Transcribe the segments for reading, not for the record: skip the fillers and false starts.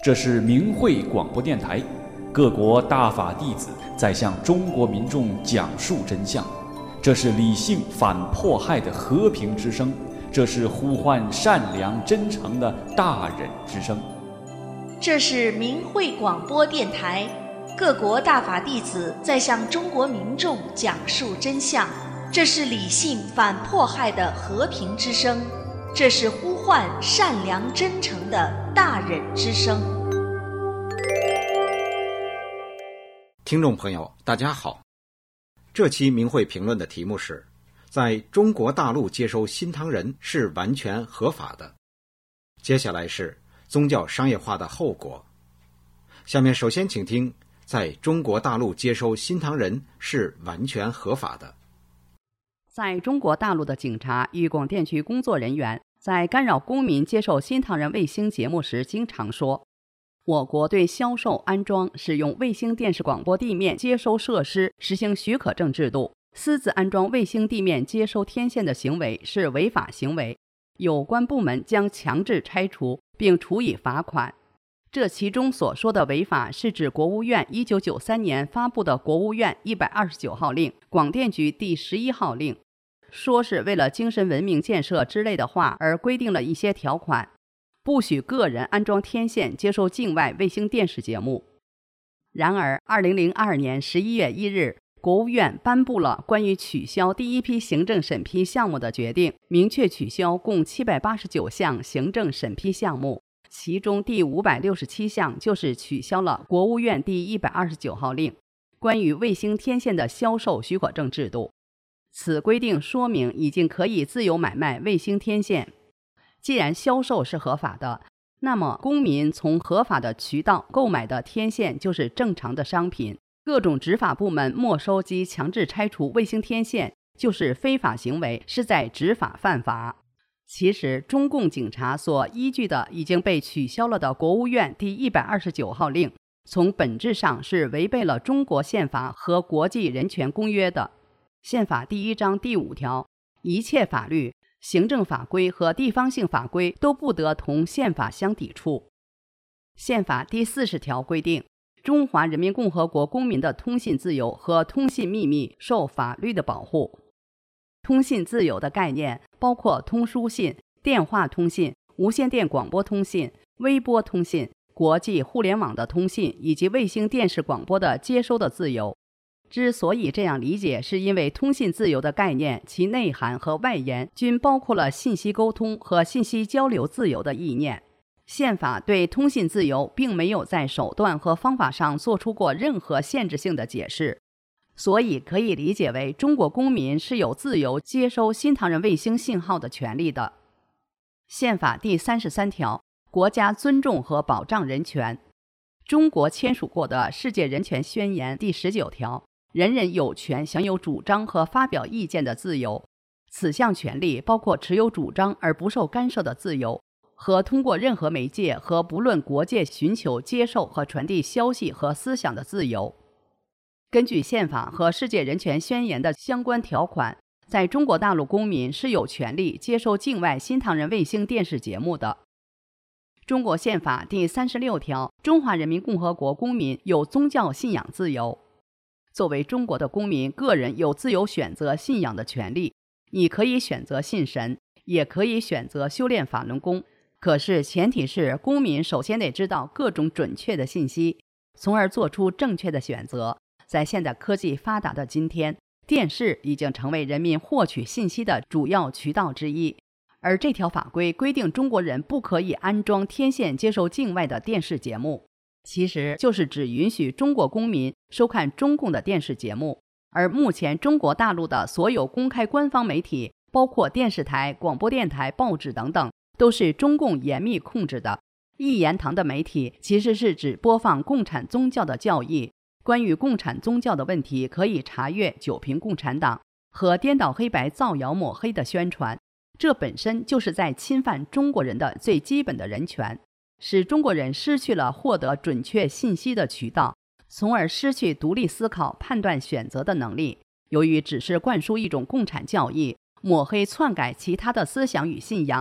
这是明慧广播电台，各国大法弟子在向中国民众讲述真相。这是理性反迫害的和平之声，这是呼唤善良真诚的大忍之声。 这是明慧广播电台，各国大法弟子在向中国民众讲述真相。这是理性反迫害的和平之声，这是呼唤善良真诚的大忍之声。 听众朋友，大家好。这期明慧评论的题目是：在中国大陆接收新唐人是完全合法的。接下来是宗教商业化的后果。下面首先请听：在中国大陆接收新唐人是完全合法的。 在中国大陆的警察与广电局工作人员在干扰公民接受新唐人卫星节目时经常说，我国对销售、安装、使用卫星电视广播地面接收设施实行许可证制度，私自安装卫星地面接收天线的行为是违法行为，有关部门将强制拆除并处以罚款。这其中所说的违法是指国务院1993年发布的国务院129号令、广电局第11号令，说是为了精神文明建设之类的话而规定了一些条款，不许个人安装天线接收境外卫星电视节目。然而2002年11月1日，国务院颁布了关于取消第一批行政审批项目的决定，明确取消共789项行政审批项目，其中第567项就是取消了国务院第129号令，关于卫星天线的销售许可证制度。此规定说明已经可以自由买卖卫星天线。既然销售是合法的，那么公民从合法的渠道购买的天线就是正常的商品。各种执法部门没收及强制拆除卫星天线就是非法行为，是在执法犯法。其实中共警察所依据的已经被取消了的国务院第129号令，从本质上是违背了中国宪法和国际人权公约的。宪法第1章第5条，一切法律、行政法规和地方性法规都不得同宪法相抵触。宪法第40条规定，中华人民共和国公民的通信自由和通信秘密受法律的保护。通信自由的概念包括通书信、电话通信、无线电广播通信、微波通信、国际互联网的通信以及卫星电视广播的接收的自由。之所以这样理解，是因为通信自由的概念，其内涵和外延均包括了信息沟通和信息交流自由的意念。宪法对通信自由并没有在手段和方法上做出过任何限制性的解释，所以可以理解为中国公民是有自由接收新唐人卫星信号的权利的。宪法第33条，国家尊重和保障人权。中国签署过的世界人权宣言第19条，人人有权享有主张和发表意见的自由，此项权利包括持有主张而不受干涉的自由，和通过任何媒介和不论国界寻求、接受和传递消息和思想的自由。根据宪法和世界人权宣言的相关条款，在中国大陆公民是有权利接收境外新唐人卫星电视节目的。中国宪法第36条，中华人民共和国公民有宗教信仰自由。作为中国的公民，个人有自由选择信仰的权利。你可以选择信神，也可以选择修炼法轮功，可是前提是公民首先得知道各种准确的信息，从而做出正确的选择。在现代科技发达的今天，电视已经成为人民获取信息的主要渠道之一，而这条法规规定中国人不可以安装天线接收境外的电视节目，其实就是只允许中国公民收看中共的电视节目。而目前中国大陆的所有公开官方媒体，包括电视台、广播电台、报纸等等，都是中共严密控制的。一言堂的媒体其实是指播放共产宗教的教义，关于共产宗教的问题可以查阅九评共产党和颠倒黑白、造谣抹黑的宣传，这本身就是在侵犯中国人的最基本的人权，使中国人失去了获得准确信息的渠道，从而失去独立思考、判断、选择的能力。由于只是灌输一种共产教义，抹黑篡改其他的思想与信仰，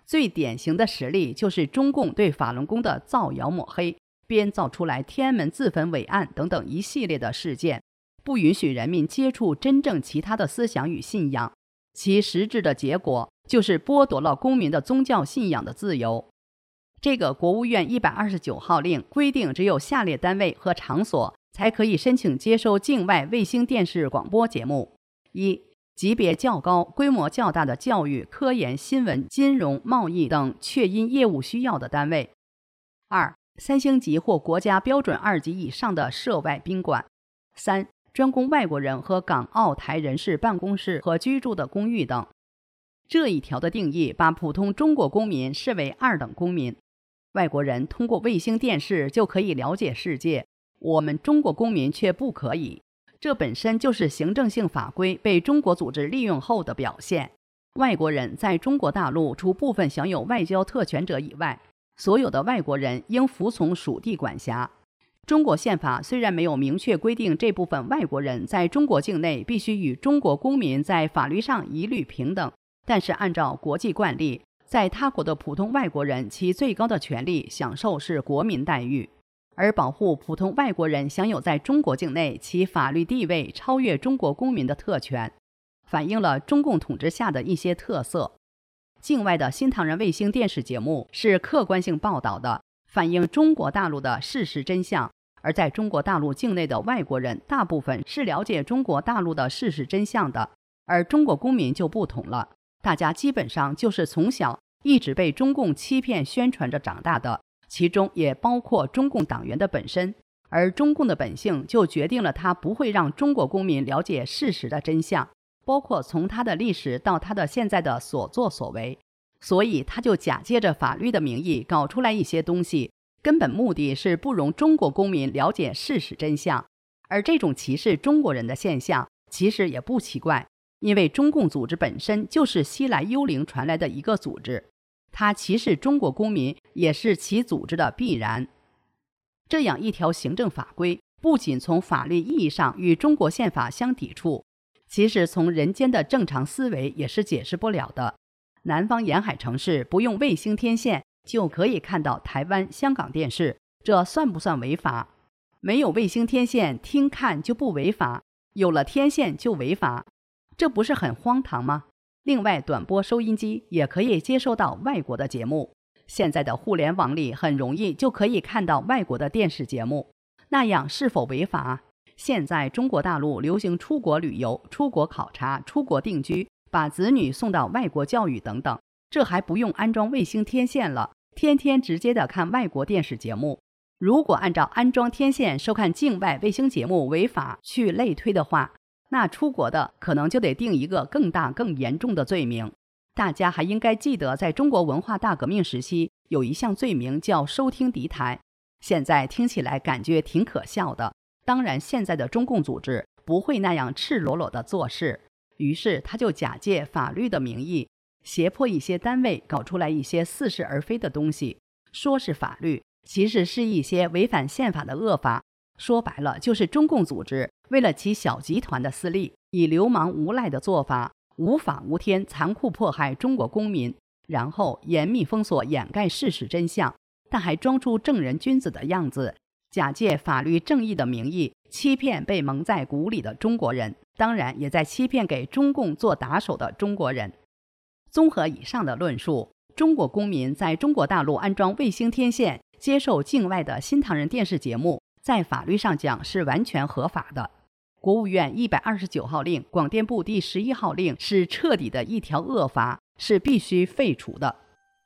最典型的实例就是中共对法轮功的造谣抹黑，编造出来天安门自焚伪案等等一系列的事件，不允许人民接触真正其他的思想与信仰，其实质的结果就是剥夺了公民的宗教信仰的自由。这个国务院129号令规定，只有下列单位和场所才可以申请接收境外卫星电视广播节目：一、级别较高、规模较大的教育、科研、新闻、金融、贸易等确因业务需要的单位；二、3星级或国家标准2级以上的涉外宾馆；三、专供外国人和港澳台人士办公室和居住的公寓等。这一条的定义把普通中国公民视为二等公民，外国人通过卫星电视就可以了解世界，我们中国公民却不可以。这本身就是行政性法规被中国组织利用后的表现。外国人在中国大陆除部分享有外交特权者以外，所有的外国人应服从属地管辖。中国宪法虽然没有明确规定这部分外国人在中国境内必须与中国公民在法律上一律平等，但是按照国际惯例，在他国的普通外国人其最高的权利享受是国民待遇，而保护普通外国人享有在中国境内其法律地位超越中国公民的特权，反映了中共统治下的一些特色。境外的新唐人卫星电视节目是客观性报道的，反映中国大陆的事实真相，而在中国大陆境内的外国人大部分是了解中国大陆的事实真相的，而中国公民就不同了，大家基本上就是从小一直被中共欺骗宣传着长大的，其中也包括中共党员的本身，而中共的本性就决定了他不会让中国公民了解事实的真相，包括从他的历史到他的现在的所作所为，所以他就假借着法律的名义搞出来一些东西，根本目的是不容中国公民了解事实真相。而这种歧视中国人的现象其实也不奇怪，因为中共组织本身就是西来幽灵传来的一个组织，它歧视中国公民也是其组织的必然。这样一条行政法规不仅从法律意义上与中国宪法相抵触，其实从人间的正常思维也是解释不了的。南方沿海城市不用卫星天线就可以看到台湾、香港电视，这算不算违法？没有卫星天线听看就不违法，有了天线就违法，这不是很荒唐吗？另外，短波收音机也可以接收到外国的节目，现在的互联网里很容易就可以看到外国的电视节目，那样是否违法？现在中国大陆流行出国旅游、出国考察、出国定居，把子女送到外国教育等等，这还不用安装卫星天线了，天天直接的看外国电视节目。如果按照安装天线收看境外卫星节目违法去类推的话，那出国的可能就得定一个更大更严重的罪名。大家还应该记得，在中国文化大革命时期有一项罪名叫收听敌台，现在听起来感觉挺可笑的。当然现在的中共组织不会那样赤裸裸的做事，于是他就假借法律的名义，胁迫一些单位搞出来一些似是而非的东西，说是法律，其实是一些违反宪法的恶法。说白了，就是中共组织为了其小集团的私利，以流氓无赖的做法，无法无天残酷迫害中国公民，然后严密封锁掩盖事实真相，但还装出正人君子的样子，假借法律正义的名义欺骗被蒙在鼓里的中国人，当然也在欺骗给中共做打手的中国人。综合以上的论述，中国公民在中国大陆安装卫星天线接受境外的新唐人电视节目，在法律上讲是完全合法的。国务院129号令、广电部第11号令是彻底的一条恶法，是必须废除的。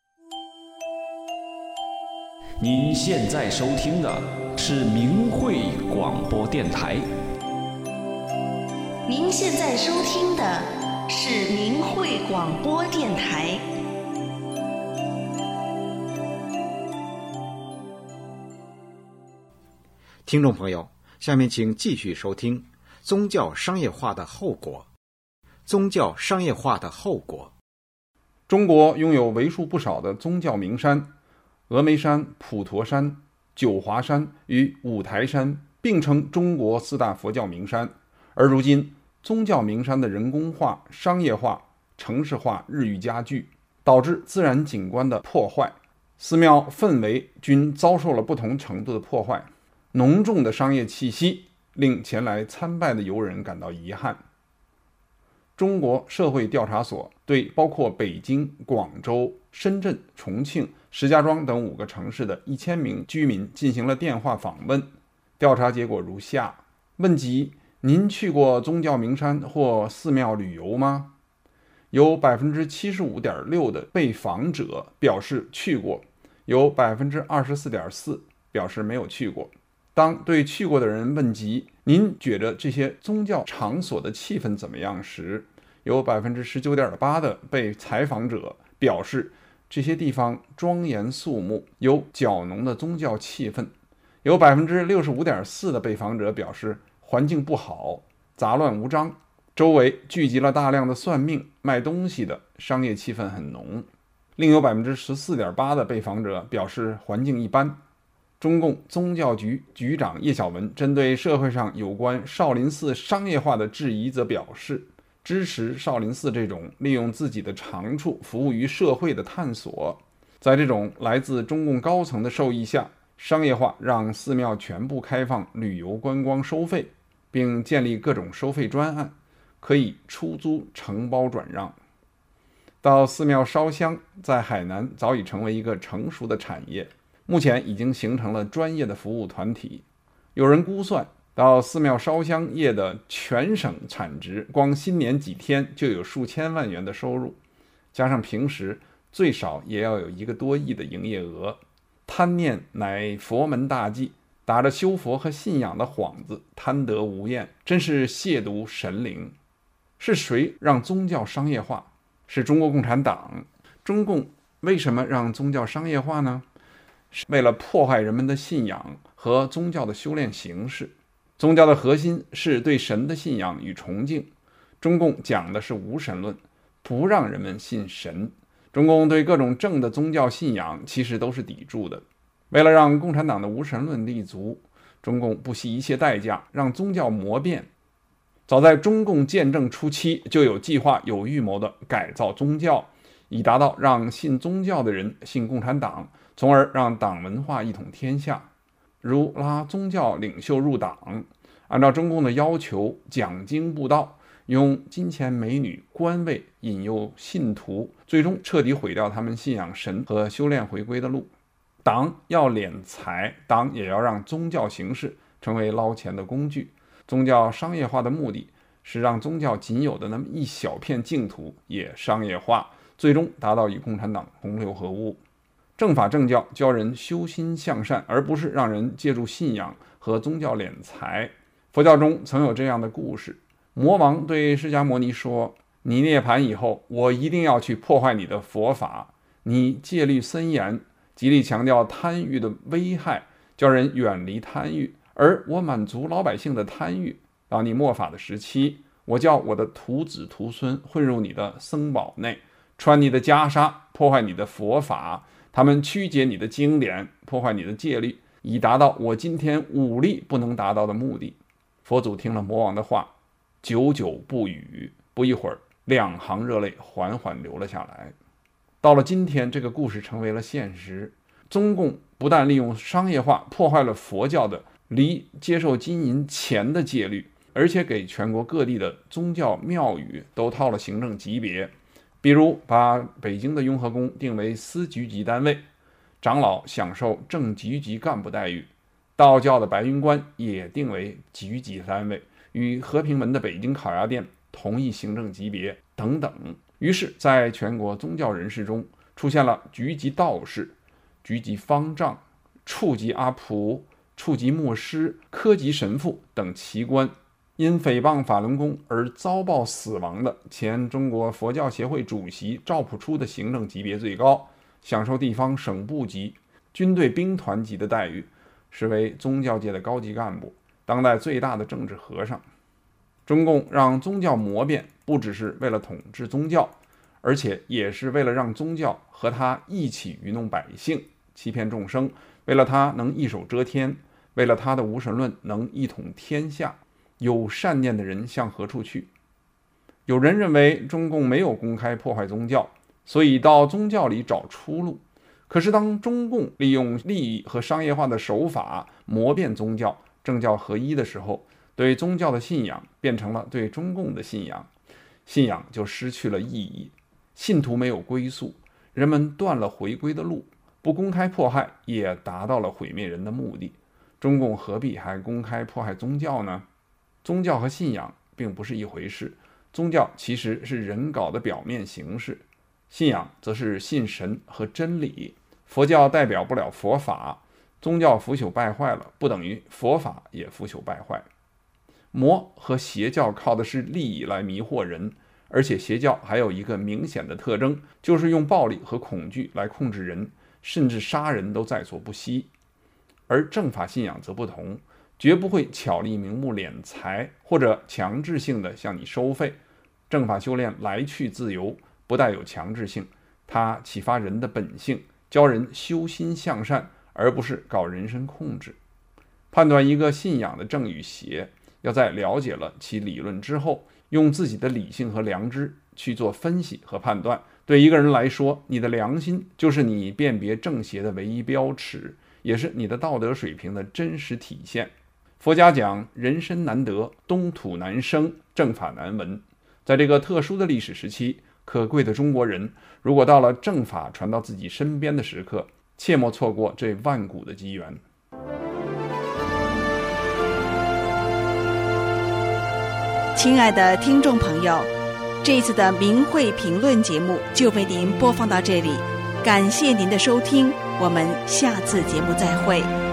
您现在收听的是明慧广播电台。 您现在收听的是明慧广播电台。 听众朋友，下面请继续收听宗教商业化的后果。宗教商业化的后果。 中国拥有为数不少的宗教名山，峨眉山、普陀山、九华山与五台山并称中国4大佛教名山。而如今，宗教名山的人工化、商业化、城市化日益加剧， 导致自然景观的破坏，寺庙氛围均遭受了不同程度的破坏。浓重的商业气息令前来参拜的游人感到遗憾。中国社会调查所对包括北京、广州、深圳、重庆、石家庄等5个城市的1000名居民进行了电话访问，调查结果如下：问及您去过宗教名山或寺庙旅游吗？有 75.6% 的被访者表示去过，有 24.4% 表示没有去过。当对去过的人问及您觉得这些宗教场所的气氛怎么样时，有 19.8% 的被采访者表示这些地方庄严肃穆，有较浓的宗教气氛，有 65.4% 的被访者表示环境不好，杂乱无章，周围聚集了大量的算命、卖东西的，商业气氛很浓。另有 14.8% 的被访者表示环境一般。中共宗教局局长叶小文针对社会上有关少林寺商业化的质疑则表示，支持少林寺这种利用自己的长处服务于社会的探索。在这种来自中共高层的授意下，商业化让寺庙全部开放旅游观光收费，并建立各种收费专案，可以出租承包转让。到寺庙烧香在海南早已成为一个成熟的产业，目前已经形成了专业的服务团体。有人估算，到寺庙烧香业的全省产值，光新年几天就有数千万元的收入，加上平时最少也要有1个多亿的营业额。贪念乃佛门大忌，打着修佛和信仰的幌子，贪得无厌，真是亵渎神灵。是谁让宗教商业化？是中国共产党。中共为什么让宗教商业化呢？是为了破坏人们的信仰和宗教的修炼形式。宗教的核心是对神的信仰与崇敬，中共讲的是无神论，不让人们信神。中共对各种正的宗教信仰其实都是抵触的。为了让共产党的无神论立足，中共不惜一切代价让宗教魔变。早在中共建政初期，就有计划有预谋的改造宗教，以达到让信宗教的人信共产党，从而让党文化一统天下。如拉宗教领袖入党，按照中共的要求讲经布道，用金钱美女官位引诱信徒，最终彻底毁掉他们信仰神和修炼回归的路。党要敛财，党也要让宗教形式成为捞钱的工具。宗教商业化的目的是让宗教仅有的那么一小片净土也商业化，最终达到与共产党同流合污。正法正教教人修心向善，而不是让人借助信仰和宗教敛财。佛教中曾有这样的故事，魔王对释迦牟尼说，你涅槃以后，我一定要去破坏你的佛法。你戒律森严，极力强调贪欲的危害，叫人远离贪欲，而我满足老百姓的贪欲。到你末法的时期，我叫我的徒子徒孙混入你的僧宝内，穿你的袈裟，破坏你的佛法，他们曲解你的经典，破坏你的戒律，以达到我今天武力不能达到的目的。佛祖听了魔王的话，久久不语，不一会儿2行热泪缓缓流了下来。到了今天，这个故事成为了现实。中共不但利用商业化破坏了佛教的离接受金银钱的戒律，而且给全国各地的宗教庙宇都套了行政级别。比如把北京的雍和宫定为司局级单位，长老享受正局级干部待遇，道教的白云观也定为局级单位，与和平门的北京烤鸭店同一行政级别等等。于是在全国宗教人士中出现了局级道士、局级方丈、处级阿婆、处级牧师、科级神父等奇官。因诽谤法轮功而遭报死亡的前中国佛教协会主席赵朴初的行政级别最高，享受地方省部级、军队兵团级的待遇，是为宗教界的高级干部，当代最大的政治和尚。中共让宗教魔变，不只是为了统治宗教，而且也是为了让宗教和他一起愚弄百姓，欺骗众生，为了他能一手遮天，为了他的无神论能一统天下。有善念的人向何处去？有人认为中共没有公开破坏宗教， 所以到宗教里找出路。可是当中共利用利益和商业化的手法磨变宗教，政教合一的时候，对宗教的信仰变成了对中共的信仰，信仰就失去了意义，信徒没有归宿，人们断了回归的路，不公开迫害也达到了毁灭人的目的。中共何必还公开迫害宗教呢？宗教和信仰并不是一回事，宗教其实是人搞的表面形式，信仰则是信神和真理。佛教代表不了佛法，宗教腐朽败坏了，不等于佛法也腐朽败坏。魔和邪教靠的是利益来迷惑人，而且邪教还有一个明显的特征，就是用暴力和恐惧来控制人，甚至杀人都在所不惜。而正法信仰则不同，绝不会巧立名目敛财，或者强制性的向你收费。正法修炼来去自由，不带有强制性，它启发人的本性，教人修心向善，而不是搞人身控制。判断一个信仰的正与邪，要在了解了其理论之后，用自己的理性和良知去做分析和判断。对一个人来说，你的良心就是你辨别正邪的唯一标尺，也是你的道德水平的真实体现。佛家讲人身难得，东土难生，正法难闻。在这个特殊的历史时期，可贵的中国人如果到了正法传到自己身边的时刻，切莫错过这万古的机缘。 亲爱的听众朋友，这一次的明慧评论节目就为您播放到这里，感谢您的收听，我们下次节目再会。